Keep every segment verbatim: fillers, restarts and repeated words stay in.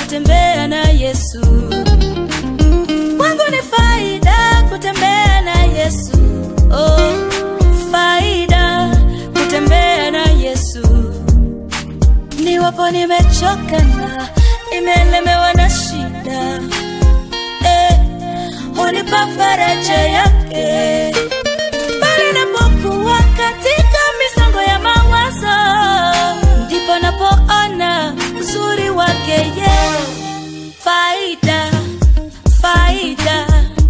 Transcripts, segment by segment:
kutembea na Yesu. Kwangu ni faida kutembea na Yesu. Oh, faida kutembea na Yesu. Niwapo nimechoka na nimelemewa na shida, eh, unipa faraja yake. Bali napokuwa katika misongo ya mawazo, ndipo napoona uzuri wake yeye. Faida, faida,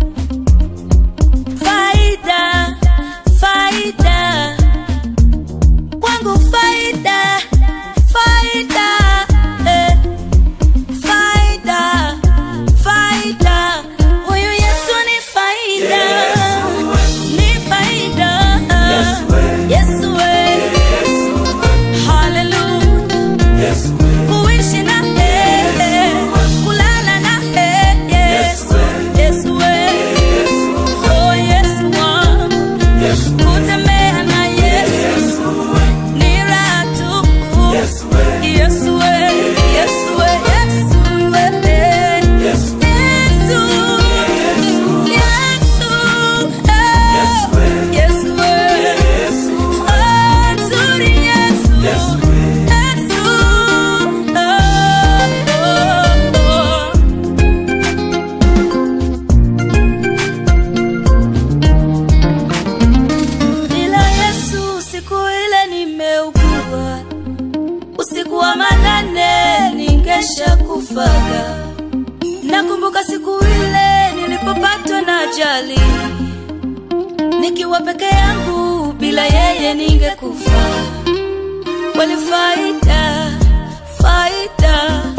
faida, faida, kwangu faida, faida, eh, faida, faida, huyu Yesu ni faida, ni faida, Yesu we, hallelujah, kuishi na yeye, kulala na yeye, Yesu we, oh Yesu wangu, kutembea na Yesu ni raha tu, Yesu we, Yesu we, Yesu we, Yesu, Yesu we, oh nzuri Yesu, Yesu, oh, oh, oh. Bila Yesu siku ile nimeugua, usiku wa manane ningesha kufaga. Nakumbuka siku ile nilipopatwa na ajali, nikiwa peke yangu, bila yeye ningekufa. Wali faida, faida,